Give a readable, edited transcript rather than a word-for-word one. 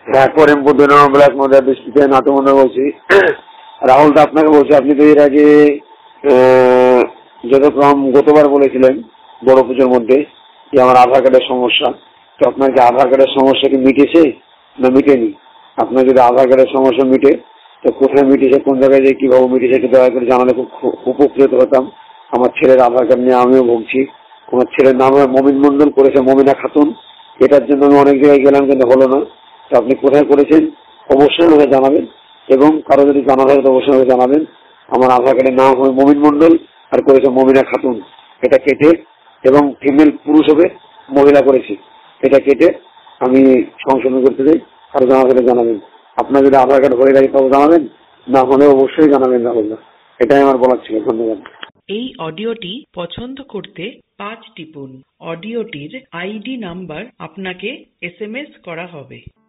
হ্যাঁ, করিম বুদ্ধনাম ব্ল্যাক মজার দৃষ্টিতে নাট্যমন্ডল বলছি। রাহুল দা, আপনাকে বলছি, আপনি তো এর আগে যথাক্রম গতবার বলেছিলেন বড় পুজোর মধ্যে যে আমার আধার কার্ডের সমস্যা। তো আপনার কি আধার কার্ডের সমস্যা কি মিটেছে না মিটেনি? আপনার যদি আধার কার্ডের সমস্যা মিটে, তো কোথায় মিটেছে, কোন জায়গায় যে কিভাবে মিটেছে একটু দয়া করে জানালে খুব উপকৃত হতাম। আমার ছেলের আধার কার্ড নিয়ে আমিও ভুগছি। আমার ছেলের নাম মমিন মন্ডল, করেছে মমিনা খাতুন। এটার জন্য আমি অনেক জায়গায় গেলাম, কিন্তু হলো না। তো আপনি কোথায় করেছেন অবশ্যই আমাকে জানাবেন, এবং কারো যদি জানা থাকে তো অবশ্যই আমাকে জানাবেন। আমার আধার কার্ডের নাম হবে মমিন মন্ডল, আর করেছে মমিনা খাতুন। এটা কেটে, এবং ফিমেল পুরুষ হবে, মহিলা করেছি, এটা কেটে আমি সংশোধন করতে চাই। কারো জানা থাকলে জানাবেন। আপনার যদি আধার কার্ড হয়ে থাকে তবে জানাবেন, না হলে অবশ্যই জানাবেন রাহুল দা। এটাই আমার বলার ছিল। ধন্যবাদ। এই অডিওটি পছন্দ করতে 5 টিপুন। অডিওটির আইডি নাম্বার আপনাকে SMS করা হবে।